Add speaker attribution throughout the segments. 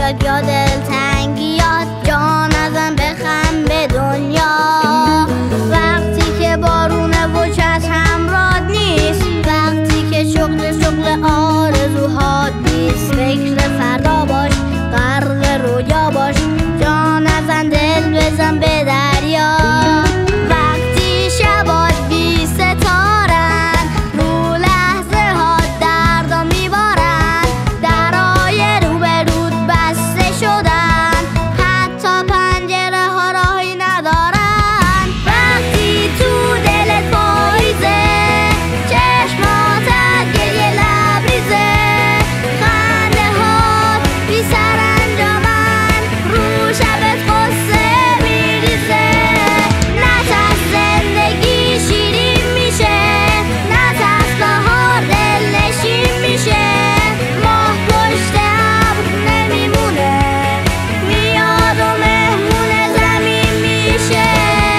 Speaker 1: بیاد یا دلتنگیات، جان ازم بخند به دنیا. وقتی که بارونه و کس همراهت نیست، وقتی که شغل آرزوهات نیست، فکر فردا باش، غرق رویا باش، جان ازم دل بزن به دریا. وقتی شبات بی ستارن، رو لحظه ها دردا میبارن، درای رو به رود بسته شدن، حتی پنجره ها راهی ندارن. وقتی تو دلت پاییزه، چشماتت گریه لبریزه، خنده هات بی سرانجامن، رو شبت قصه میریزه. نترس زندگی شیرین میشه، نترس بهار دلنشین میشه، ماه پشت ابر نمیمونه، میاد و مهمون زمین میشه.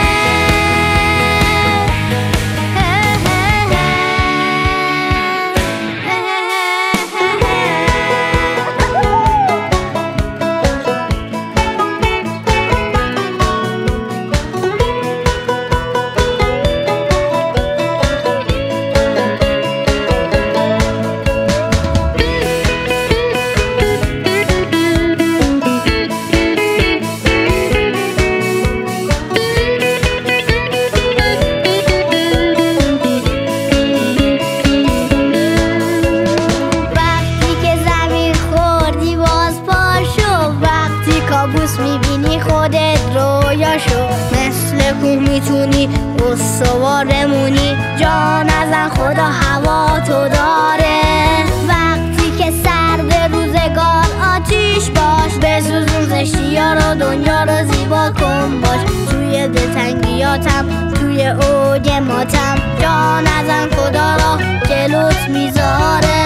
Speaker 1: وقتی که زمین خوردی باز پاشو، وقتی کابوس میبینی خودت رویا شو، مثل کوه میتونی استوار بمونی، جان ازن خدا هوا تو داره. وقتی که سرد روزگار آتیش باش، بسوزون زشتی‌ها رو، دنیا رو زیبا کن باش، توی دلتنگیاتم، توی اوج ماتم، جان ازن خدا را جلوت میذاره.